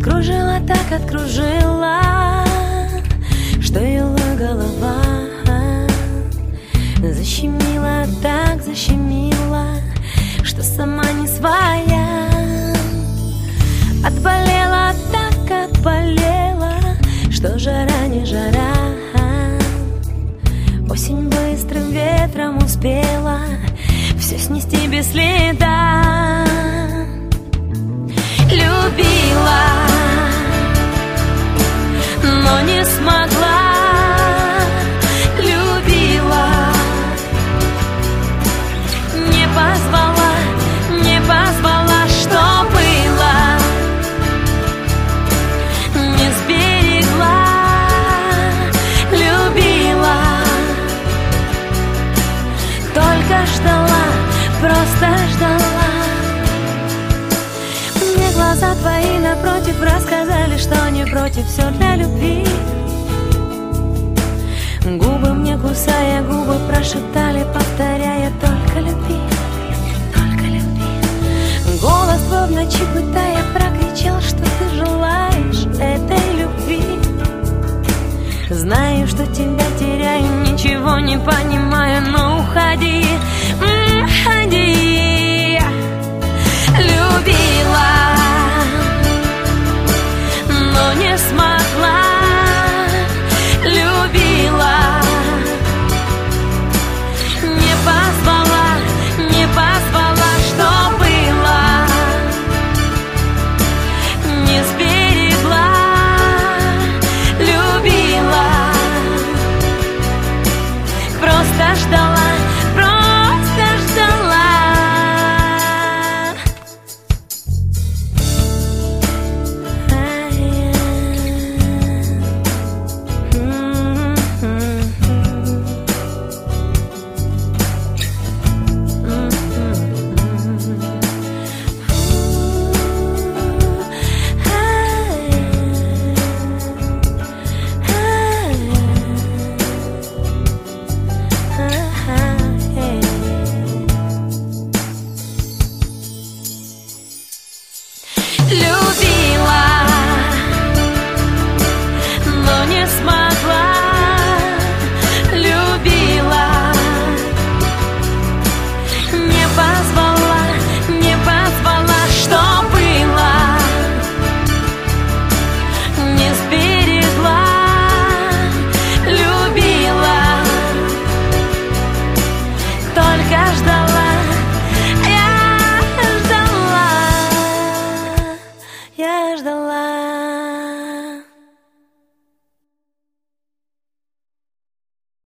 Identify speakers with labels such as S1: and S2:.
S1: Кружила так, откружила, что ела голова. Защемила так, защемила, что сама не своя. Отболела так, отболела, что жара не жара. Осень быстрым ветром успела все снести без следа. Любила, но не смогла. Любила, не позвала, не позвала, что было, не сберегла. Любила, только ждала, просто ждала. Мне глаза твои напротив рассказали, что не против, все для любви. Губы мне, кусая губы, прошептали, повторяя: только люби, только люби. Голос твой в ночи пытая прокричал, что ты желаешь этой любви. Знаю, что тебя теряю, ничего не понимаю, но уходи, уходи. Любила, но не смогла. Любила, не позвала, не позвала, что было, не сберегла. Любила, просто ждала, просто ждала. Любила, но не смогла. Любила, не позвала, не позвала, что было, не сберегла. Любила, только ждала. Я ждала.